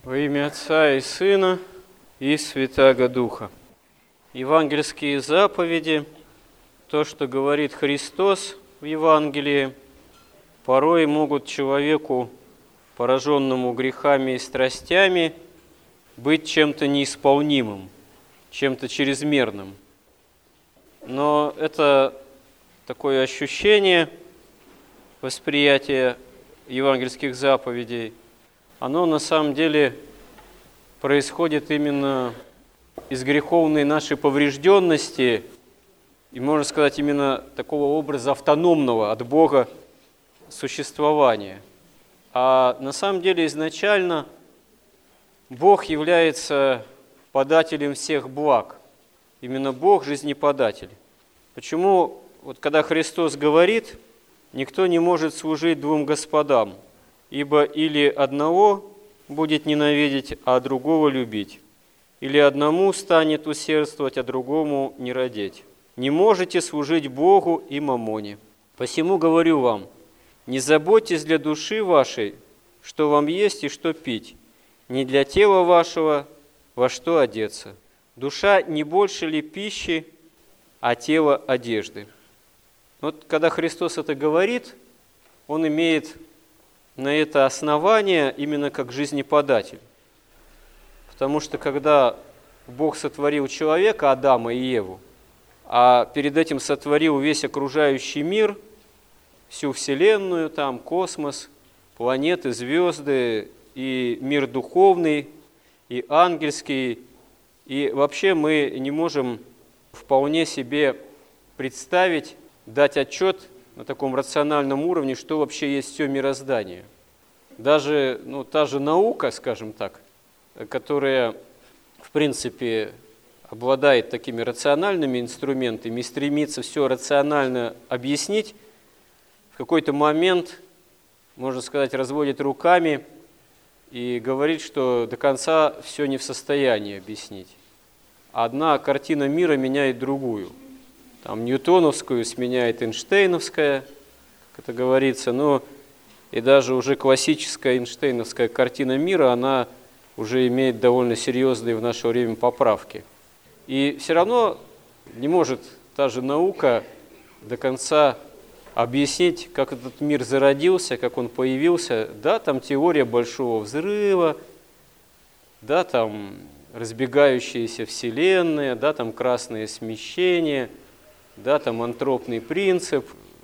Во имя Отца и Сына и Святаго Духа. Евангельские заповеди, то, что говорит Христос в Евангелии, порой могут человеку, пораженному грехами и страстями, быть чем-то неисполнимым, чем-то чрезмерным. Но это такое ощущение восприятия евангельских заповедей, оно на самом деле происходит именно из греховной нашей поврежденности и, можно сказать, именно такого образа автономного от Бога существования. А на самом деле изначально Бог является подателем всех благ. Именно Бог – жизнеподатель. Почему, когда Христос говорит, никто не может служить двум господам, ибо или одного будет ненавидеть, а другого любить, или одному станет усердствовать, а другому не родить. Не можете служить Богу и мамоне. Посему говорю вам, не заботьтесь для души вашей, что вам есть и что пить, не для тела вашего, во что одеться. Душа не больше ли пищи, а тело одежды. Вот когда Христос это говорит, Он имеет на это основание именно как жизнеподатель. Потому что когда Бог сотворил человека, Адама и Еву, а перед этим сотворил весь окружающий мир, всю Вселенную, там космос, планеты, звезды, и мир духовный, и ангельский, и вообще мы не можем вполне себе представить, дать отчет на таком рациональном уровне, что вообще есть все мироздание. Даже та же наука, скажем так, которая, в принципе, обладает такими рациональными инструментами и стремится все рационально объяснить, в какой-то момент, можно сказать, разводит руками и говорит, что до конца все не в состоянии объяснить. Одна картина мира меняет другую. Там ньютоновскую сменяет эйнштейновская, как это говорится, и даже уже классическая эйнштейновская картина мира, она уже имеет довольно серьезные в наше время поправки. И все равно не может та же наука до конца объяснить, как этот мир зародился, как он появился. Да, там теория большого взрыва, да, там разбегающиеся вселенные, да, там красное смещение, да, там антропный принцип,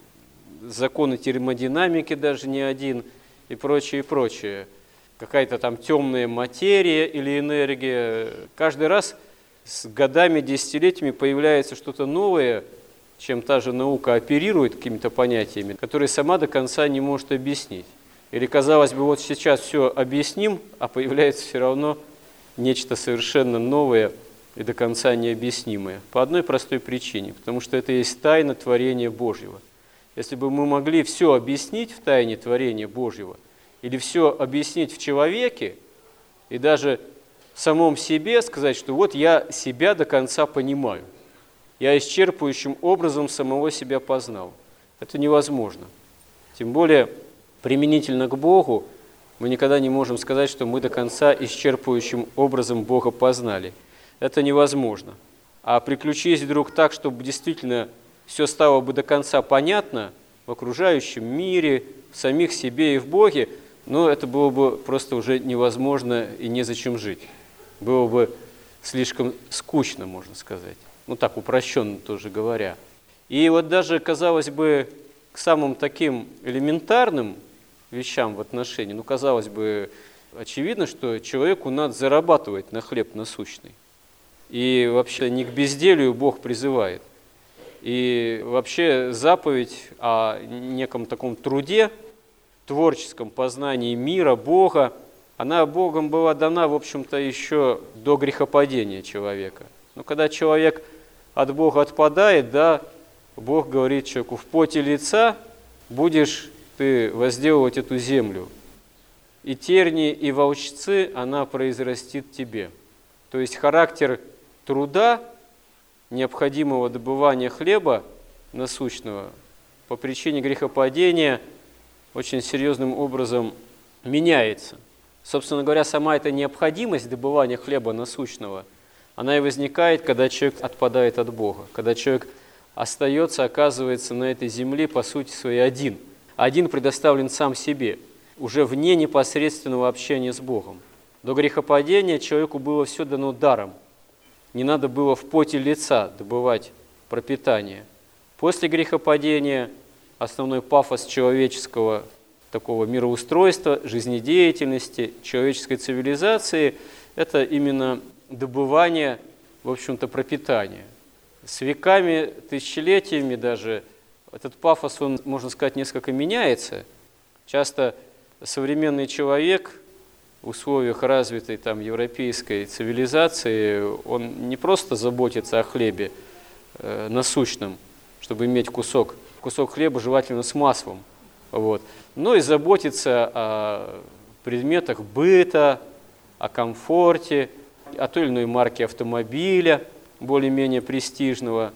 законы термодинамики даже не один и прочее, и прочее. Какая-то там темная материя или энергия. Каждый раз с годами, десятилетиями появляется что-то новое, чем та же наука оперирует какими-то понятиями, которые сама до конца не может объяснить. Или, казалось бы, вот сейчас все объясним, а появляется все равно нечто совершенно новое и до конца необъяснимое. По одной простой причине, потому что это есть тайна творения Божьего. Если бы мы могли все объяснить в тайне творения Божьего, или все объяснить в человеке, и даже в самом себе сказать, что вот я себя до конца понимаю, я исчерпывающим образом самого себя познал. Это невозможно. Тем более, применительно к Богу, мы никогда не можем сказать, что мы до конца исчерпывающим образом Бога познали. Это невозможно. А приключись вдруг так, чтобы действительно все стало бы до конца понятно в окружающем мире, в самих себе и в Боге, это было бы просто уже невозможно и незачем жить. Было бы слишком скучно, можно сказать. Так упрощенно тоже говоря. И вот даже, казалось бы, к самым таким элементарным вещам в отношении, казалось бы, очевидно, что человеку надо зарабатывать на хлеб насущный. И вообще не к безделью Бог призывает. И вообще заповедь о неком таком труде, творческом познании мира, Бога, она Богом была дана, в общем-то, еще до грехопадения человека. Но когда человек от Бога отпадает, Бог говорит человеку, в поте лица будешь ты возделывать эту землю, и тернии, и волчцы она произрастит тебе. То есть характер труда, необходимого добывания хлеба насущного, по причине грехопадения очень серьезным образом меняется. Собственно говоря, сама эта необходимость добывания хлеба насущного, она и возникает, когда человек отпадает от Бога, когда человек остается, оказывается на этой земле, по сути своей, один. Один предоставлен сам себе, уже вне непосредственного общения с Богом. До грехопадения человеку было все дано даром. Не надо было в поте лица добывать пропитание. После грехопадения основной пафос человеческого такого мироустройства, жизнедеятельности, человеческой цивилизации – это именно добывание, в общем-то, пропитания. С веками, тысячелетиями даже этот пафос, он, можно сказать, несколько меняется. Часто современный человек в условиях развитой там, европейской цивилизации, он не просто заботится о хлебе насущном, чтобы иметь кусок хлеба, желательно с маслом, вот, но и заботится о предметах быта, о комфорте, о той или иной марке автомобиля, более-менее престижного,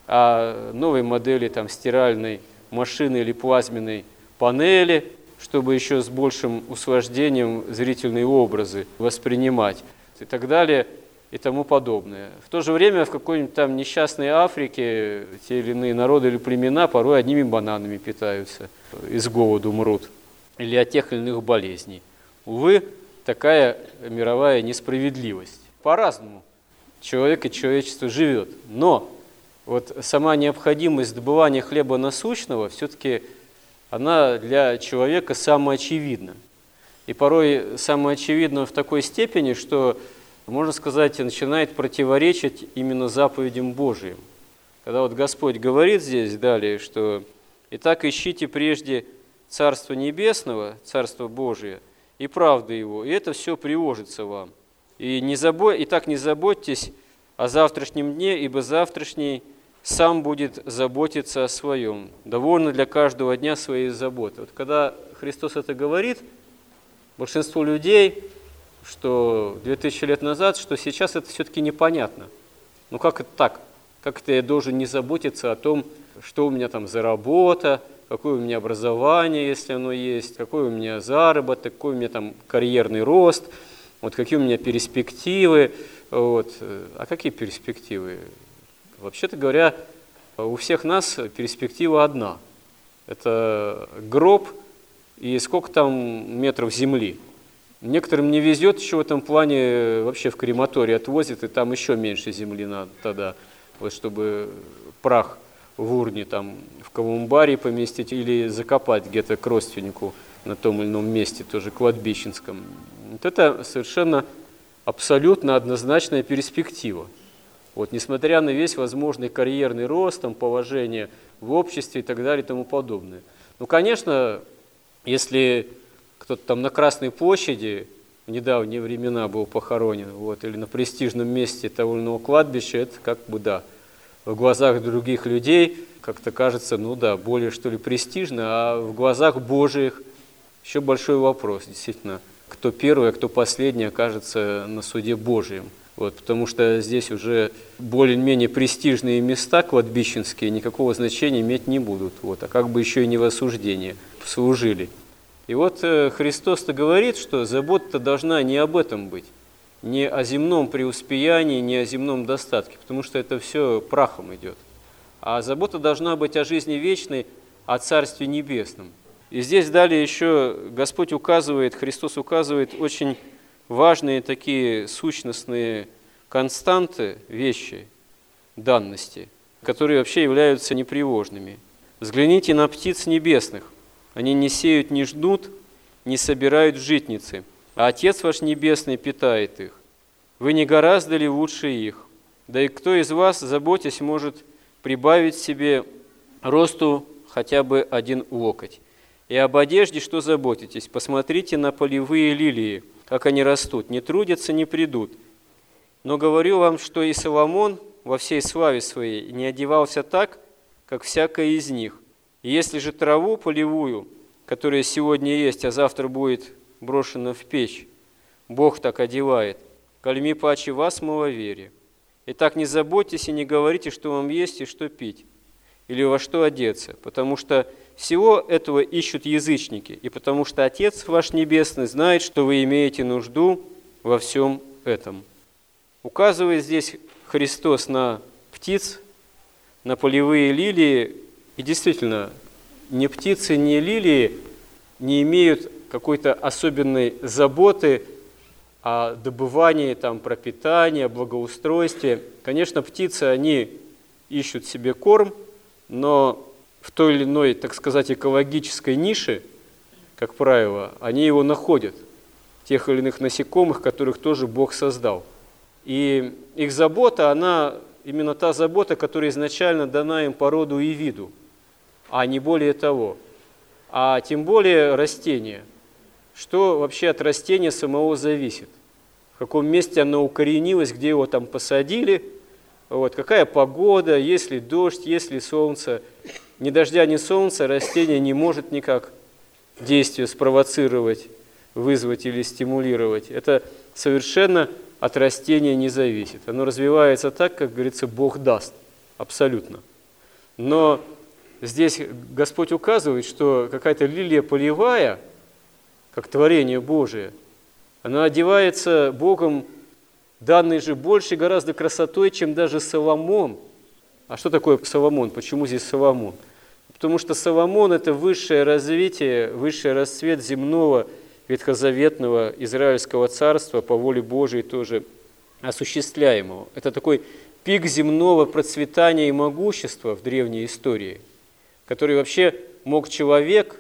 о новой модели там, стиральной машины или плазменной панели, чтобы еще с большим усложнением зрительные образы воспринимать и так далее и тому подобное. В то же время в какой-нибудь там несчастной Африке те или иные народы или племена порой одними бананами питаются, из голоду мрут, или от тех или иных болезней. Увы, такая мировая несправедливость. По-разному человек и человечество живет, но вот сама необходимость добывания хлеба насущного все-таки она для человека самоочевидна. И порой самоочевидна в такой степени, что, можно сказать, начинает противоречить именно заповедям Божиим. Когда вот Господь говорит здесь далее, что «Итак ищите прежде Царство Небесного, Царство Божие, и правды Его, и это все приложится вам. Итак не заботьтесь о завтрашнем дне, ибо завтрашний сам будет заботиться о своем. Довольно для каждого дня своей заботы». Вот когда Христос это говорит, большинству людей, что 2000 лет назад, что сейчас это все-таки непонятно. Ну как это так? Как это я должен не заботиться о том, что у меня там за работа, какое у меня образование, если оно есть, какой у меня заработок, какой у меня там карьерный рост, вот какие у меня перспективы. Вот. А какие перспективы? Вообще-то говоря, у всех нас перспектива одна. Это гроб и сколько там метров земли. Некоторым не везет еще в этом плане, вообще в крематорий отвозят, и там еще меньше земли надо тогда, вот, чтобы прах в урне там в колумбарий поместить или закопать где-то к родственнику на том или ином месте, тоже кладбищенском. Вот это совершенно абсолютно однозначная перспектива. Вот, несмотря на весь возможный карьерный рост, там, положение в обществе и так далее и тому подобное. Ну, конечно, если кто-то там на Красной площади в недавние времена был похоронен, вот, или на престижном месте того или иного кладбища, это как бы, да, в глазах других людей как-то кажется, ну да, более что ли престижно, а в глазах Божиих еще большой вопрос, действительно, кто первый, а кто последний окажется на суде Божьем. Вот, потому что здесь уже более-менее престижные места кладбищенские никакого значения иметь не будут, вот, а как бы еще и не в осуждении служили. И вот Христос-то говорит, что забота должна не об этом быть, не о земном преуспеянии, не о земном достатке, потому что это все прахом идет. А забота должна быть о жизни вечной, о Царстве Небесном. И здесь далее еще Господь указывает, Христос указывает очень важные такие сущностные константы, вещи, данности, которые вообще являются непреложными. «Взгляните на птиц небесных. Они не сеют, не жнут, не собирают в житницы, а Отец ваш Небесный питает их. Вы не гораздо ли лучше их? Да и кто из вас, заботясь, может прибавить себе росту хотя бы 1 локоть? И об одежде что заботитесь? Посмотрите на полевые лилии, как они растут, не трудятся, не придут. Но говорю вам, что и Соломон во всей славе своей не одевался так, как всякая из них. И если же траву полевую, которая сегодня есть, а завтра будет брошена в печь, Бог так одевает, кальми паче вас маловерие. Итак, не заботьтесь и не говорите, что вам есть и что пить, или во что одеться, потому что всего этого ищут язычники, и потому что Отец ваш Небесный знает, что вы имеете нужду во всем этом». Указывает здесь Христос на птиц, на полевые лилии, и действительно, ни птицы, ни лилии не имеют какой-то особенной заботы о добывании, пропитании, о благоустройстве. Конечно, птицы, они ищут себе корм, но в той или иной, так сказать, экологической нише, как правило, они его находят, тех или иных насекомых, которых тоже Бог создал. И их забота, она именно та забота, которая изначально дана им по роду и виду, а не более того. А тем более растения. Что вообще от растения самого зависит? В каком месте оно укоренилось, где его там посадили, какая погода, есть ли дождь, есть ли солнце. Ни дождя, ни солнца растение не может никак действие спровоцировать, вызвать или стимулировать. Это совершенно от растения не зависит. Оно развивается так, как говорится, Бог даст, абсолютно. Но здесь Господь указывает, что какая-то лилия полевая, как творение Божие, она одевается Богом, данной же большей гораздо красотой, чем даже Соломон. А что такое Соломон? Почему здесь Соломон? Потому что Соломон – это высшее развитие, высший расцвет земного ветхозаветного Израильского царства, по воле Божией тоже осуществляемого. Это такой пик земного процветания и могущества в древней истории, который вообще мог человек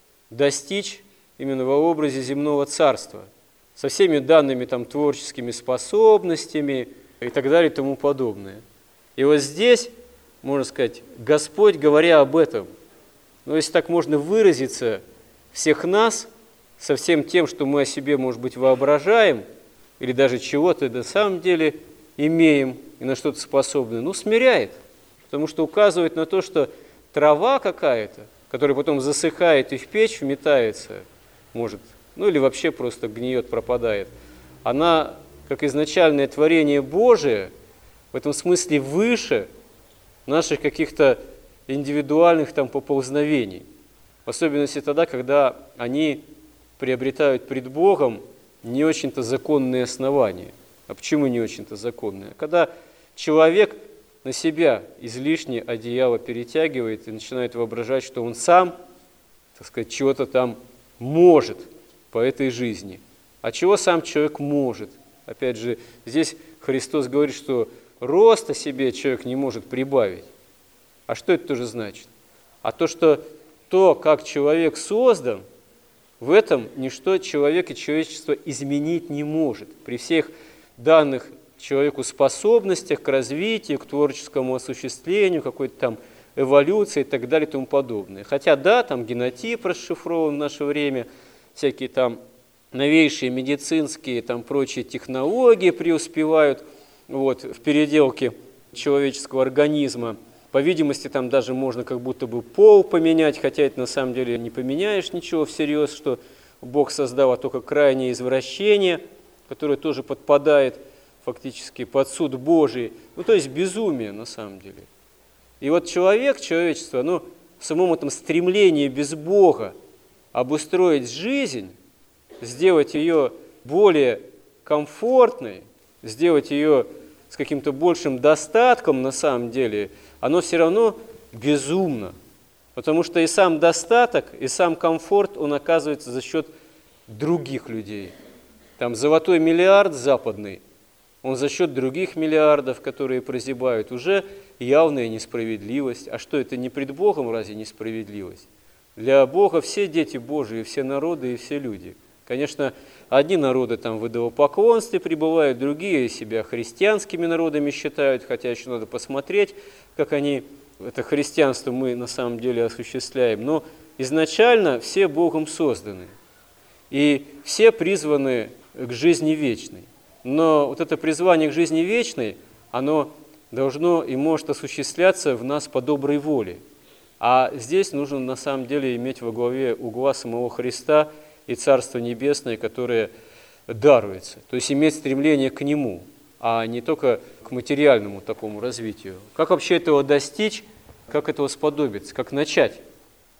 достичь именно во образе земного царства, со всеми данными творческими способностями и так далее и тому подобное. И вот здесь, можно сказать, Господь, говоря об этом, если так можно выразиться, всех нас, со всем тем, что мы о себе, может быть, воображаем, или даже чего-то на самом деле имеем и на что-то способны, смиряет, потому что указывает на то, что трава какая-то, которая потом засыхает и в печь вметается, может, или вообще просто гниет, пропадает, она, как изначальное творение Божие, в этом смысле выше наших каких-то индивидуальных поползновений, в особенности тогда, когда они приобретают пред Богом не очень-то законные основания. А почему не очень-то законные? Когда человек на себя излишне одеяло перетягивает и начинает воображать, что он сам, так сказать, чего-то может по этой жизни. А чего сам человек может? Опять же, здесь Христос говорит, что роста себе человек не может прибавить. А что это тоже значит? А то, что то, как человек создан, в этом ничто человек и человечество изменить не может. При всех данных человеку способностях к развитию, к творческому осуществлению, какой-то эволюции и так далее и тому подобное. Хотя да, генотип расшифрован в наше время, всякие новейшие медицинские, прочие технологии преуспевают в переделке человеческого организма. По видимости, даже можно как будто бы пол поменять, хотя это на самом деле не поменяешь ничего всерьез, что Бог создал, а только крайнее извращение, которое тоже подпадает фактически под суд Божий. То есть безумие на самом деле. И человек, человечество, в самом этом стремлении без Бога обустроить жизнь, сделать ее более комфортной, сделать ее с каким-то большим достатком на самом деле, оно все равно безумно. Потому что и сам достаток, и сам комфорт, он оказывается за счет других людей. Золотой миллиард западный, он за счет других миллиардов, которые прозябают, уже явная несправедливость. А что, это не пред Богом разве несправедливость? Для Бога все дети Божии, все народы и все люди. Конечно, одни народы в идолопоклонстве пребывают, другие себя христианскими народами считают, хотя еще надо посмотреть, как они, это христианство мы на самом деле осуществляем. Но изначально все Богом созданы, и все призваны к жизни вечной. Но это призвание к жизни вечной, оно должно и может осуществляться в нас по доброй воле. А здесь нужно на самом деле иметь во главе угла самого Христа и Царство Небесное, которое даруется. То есть иметь стремление к Нему, а не только к материальному такому развитию. Как вообще этого достичь, как этого сподобиться, как начать?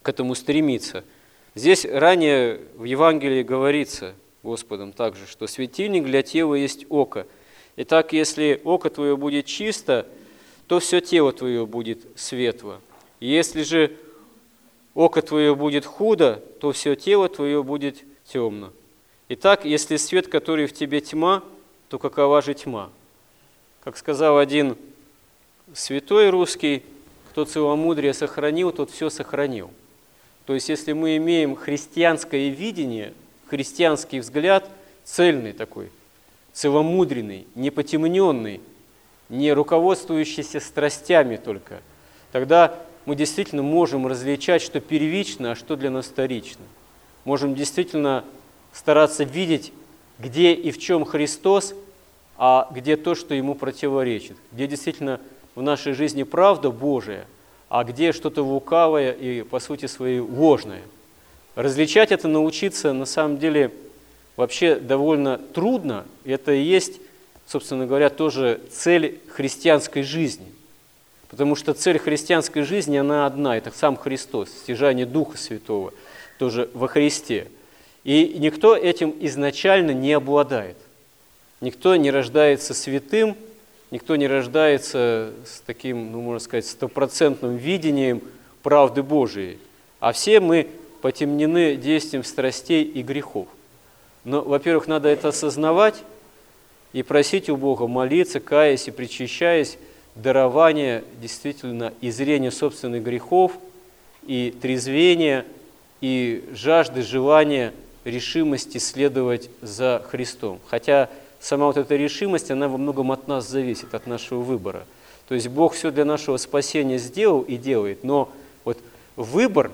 к этому стремиться. Здесь ранее в Евангелии говорится Господом также, что светильник для тела есть око. Итак, если око твое будет чисто, то все тело твое будет светло. И если же око твое будет худо, то все тело твое будет темно. Итак, если свет, который в тебе тьма, то какова же тьма? Как сказал один святой русский, кто целомудрие сохранил, тот все сохранил. То есть, если мы имеем христианское видение, христианский взгляд, цельный такой, целомудренный, не потемненный, не руководствующийся страстями только, тогда мы действительно можем различать, что первично, а что для нас вторично. Можем действительно стараться видеть, где и в чем Христос, а где то, что Ему противоречит, где действительно в нашей жизни правда Божия, а где что-то лукавое и, по сути своей, ложное. Различать это научиться, на самом деле, вообще довольно трудно. Это и есть, собственно говоря, тоже цель христианской жизни. Потому что цель христианской жизни, она одна, это сам Христос, стяжание Духа Святого, тоже во Христе. И никто этим изначально не обладает. Никто не рождается святым, никто не рождается с таким, можно сказать, стопроцентным видением правды Божией. А все мы потемнены действием страстей и грехов. Но, во-первых, надо это осознавать и просить у Бога, молиться, каясь и причащаясь, дарования действительно и зрения собственных грехов, и трезвения, и жажды, желания, решимости следовать за Христом. Хотя сама вот эта решимость, она во многом от нас зависит, от нашего выбора. То есть Бог все для нашего спасения сделал и делает, но вот выбор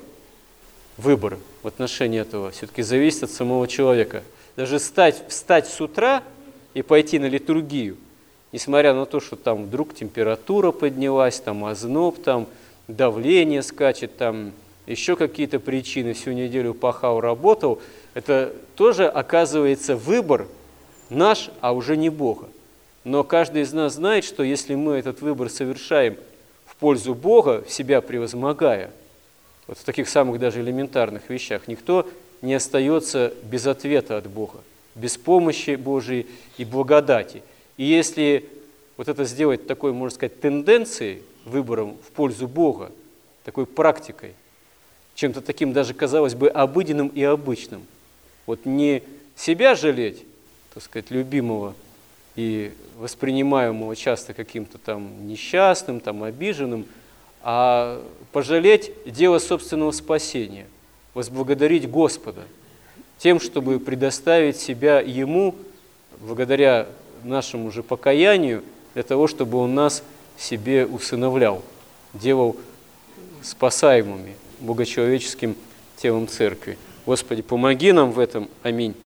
в отношении этого все-таки зависит от самого человека. Даже встать с утра и пойти на литургию, несмотря на то, что там вдруг температура поднялась, там озноб, там давление скачет, там еще какие-то причины, всю неделю пахал, работал, это тоже оказывается выбор наш, а уже не Бога. Но каждый из нас знает, что если мы этот выбор совершаем в пользу Бога, себя превозмогая, вот в таких самых даже элементарных вещах, никто не остается без ответа от Бога, без помощи Божией и благодати. И если вот это сделать такой, можно сказать, тенденцией, выбором в пользу Бога, такой практикой, чем-то таким даже, казалось бы, обыденным и обычным, вот не себя жалеть, так сказать, любимого и воспринимаемого часто каким-то там несчастным, там обиженным, а пожалеть дело собственного спасения, возблагодарить Господа тем, чтобы предоставить себя Ему, благодаря нашему же покаянию, для того, чтобы Он нас себе усыновлял, делал спасаемыми богочеловеческим телом Церкви. Господи, помоги нам в этом. Аминь.